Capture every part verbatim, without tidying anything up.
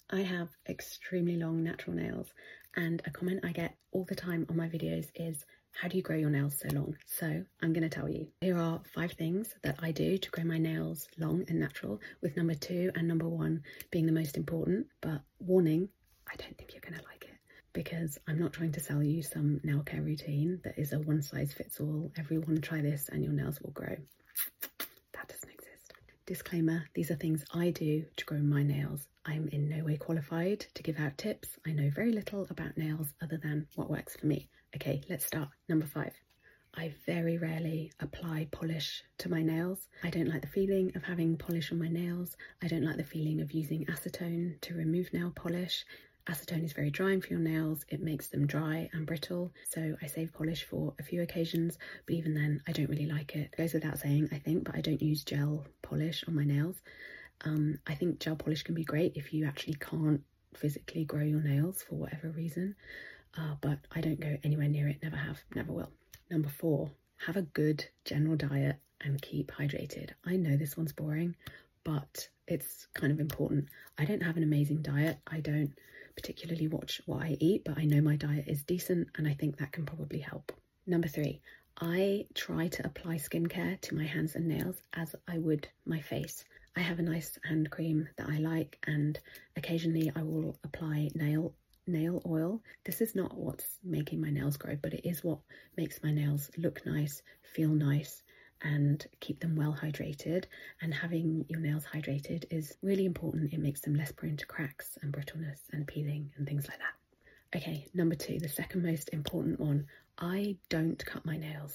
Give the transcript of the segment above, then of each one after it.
I have extremely long natural nails, and a comment I get all the time on my videos is, how do you grow your nails so long? So I'm going to tell you. Here are five things that I do to grow my nails long and natural, with number two and number one being the most important. But warning, I don't think you're going to like it, because I'm not trying to sell you some nail care routine that is a one size fits all. Everyone try this and your nails will grow. That doesn't exist. Disclaimer, these are things I do to grow my nails. I'm in no way qualified to give out tips. I know very little about nails other than what works for me. Okay, let's start. Number five. I very rarely apply polish to my nails. I don't like the feeling of having polish on my nails. I don't like the feeling of using acetone to remove nail polish. Acetone is very drying for your nails. It makes them dry and brittle. So I save polish for a few occasions, but even then I don't really like it. It goes without saying, I think, but I don't use gel polish on my nails. Um, I think gel polish can be great if you actually can't physically grow your nails for whatever reason, uh, but I don't go anywhere near it, never have, never will. Number four, have a good general diet and keep hydrated. I know this one's boring, but it's kind of important. I don't have an amazing diet. I don't particularly watch what I eat, but I know my diet is decent, and I think that can probably help. Number three, I try to apply skincare to my hands and nails as I would my face. I have a nice hand cream that I like, and occasionally I will apply nail nail oil. This is not what's making my nails grow, but it is what makes my nails look nice, feel nice, and keep them well hydrated. And having your nails hydrated is really important. It makes them less prone to cracks and brittleness and peeling and things like that. Okay, number two, the second most important one. I don't cut my nails.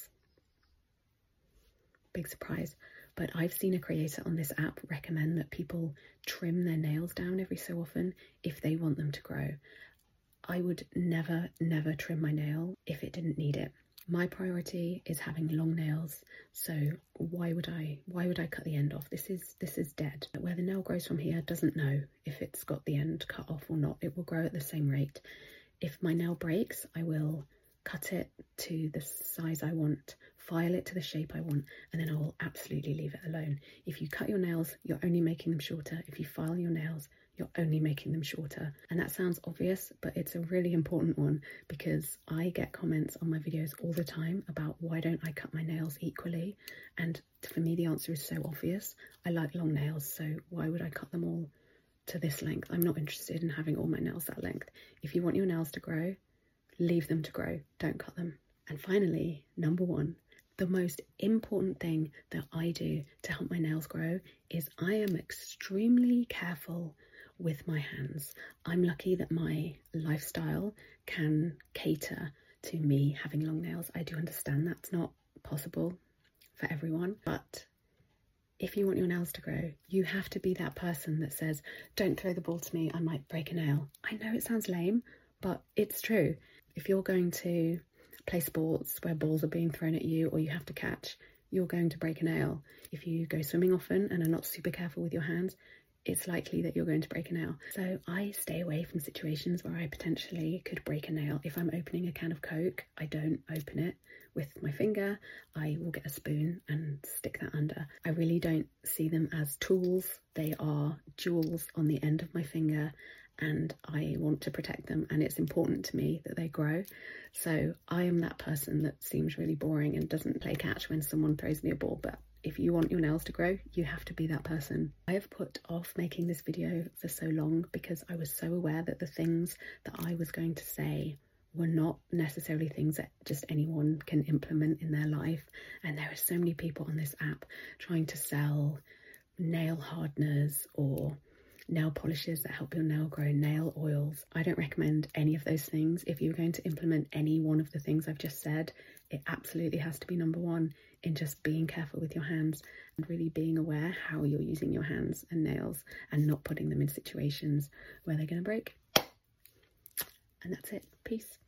Big surprise. But I've seen a creator on this app recommend that people trim their nails down every so often if they want them to grow. I would never, never trim my nail if it didn't need it. My priority is having long nails, so why would I why would I cut the end off? This is this is dead. Where the nail grows from here doesn't know if it's got the end cut off or not. It will grow at the same rate. If my nail breaks, I will cut it to the size I want, file it to the shape I want, and then I will absolutely leave it alone. If you cut your nails, you're only making them shorter. If you file your nails, you're only making them shorter. And that sounds obvious, but it's a really important one, because I get comments on my videos all the time about why don't I cut my nails equally? And for me, the answer is so obvious. I like long nails, so why would I cut them all to this length? I'm not interested in having all my nails that length. If you want your nails to grow, leave them to grow, don't cut them. And finally, number one, the most important thing that I do to help my nails grow is I am extremely careful with my hands. I'm lucky that my lifestyle can cater to me having long nails. I do understand that's not possible for everyone, but if you want your nails to grow, you have to be that person that says, don't throw the ball to me, I might break a nail. I know it sounds lame, but it's true. If you're going to play sports where balls are being thrown at you or you have to catch, you're going to break a nail. If you go swimming often and are not super careful with your hands, it's likely that you're going to break a nail. So I stay away from situations where I potentially could break a nail. If I'm opening a can of Coke, I don't open it with my finger. I will get a spoon and stick that under. I really don't see them as tools. They are jewels on the end of my finger, and I want to protect them, and it's important to me that they grow. So I am that person that seems really boring and doesn't play catch when someone throws me a ball, but if you want your nails to grow, you have to be that person. I have put off making this video for so long because I was so aware that the things that I was going to say were not necessarily things that just anyone can implement in their life. And there are so many people on this app trying to sell nail hardeners or nail polishes that help your nail grow, nail oils. I don't recommend any of those things. If you're going to implement any one of the things I've just said, it absolutely has to be number one in just being careful with your hands and really being aware how you're using your hands and nails and not putting them in situations where they're going to break. And that's it. Peace.